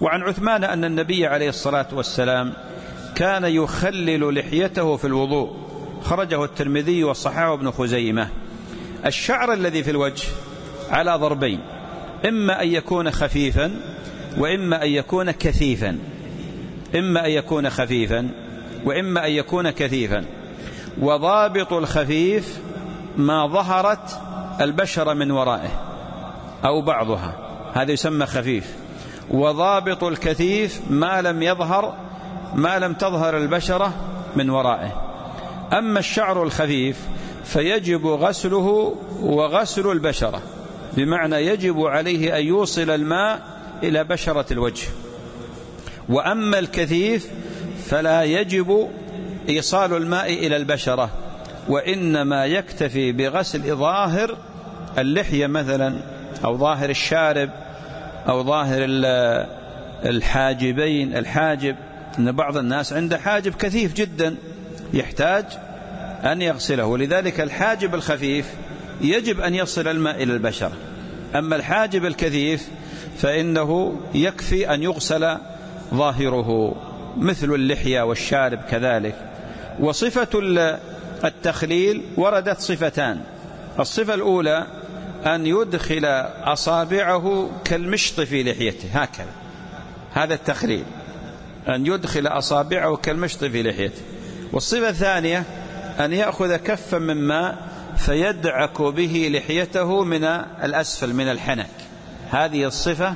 وعن عثمان أن النبي عليه الصلاة والسلام كان يخلل لحيته في الوضوء، خرجه الترمذي وصححه ابن خزيمة. الشعر الذي في الوجه على ضربين، إما أن يكون خفيفا وإما أن يكون كثيفا، إما أن يكون خفيفا وإما أن يكون كثيفا. وضابط الخفيف ما ظهرت البشرة من ورائه أو بعضها، هذا يسمى خفيف. وضابط الكثيف ما لم تظهر البشرة من ورائه. أما الشعر الخفيف فيجب غسله وغسل البشرة، بمعنى يجب عليه أن يوصل الماء إلى بشرة الوجه. وأما الكثيف فلا يجب إيصال الماء إلى البشرة، وإنما يكتفي بغسل ظاهر اللحية مثلا، أو ظاهر الشارب، أو ظاهر الحاجبين، الحاجب، أن بعض الناس عنده حاجب كثيف جدا يحتاج أن يغسله، ولذلك الحاجب الخفيف يجب أن يصل الماء إلى البشرة. أما الحاجب الكثيف فإنه يكفي أن يغسل ظاهره، مثل اللحية والشارب كذلك. وصفة التخليل وردت صفتان. الصفة الأولى أن يدخل أصابعه كالمشط في لحيته، هكذا، هذا التخليل، أن يدخل أصابعه كالمشط في لحيته. والصفة الثانية أن يأخذ كفا من ماء فيدعك به لحيته من الأسفل من الحنك. هذه الصفة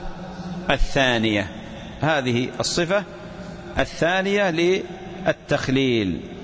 الثانية، هذه الصفة الثانية للتخليل.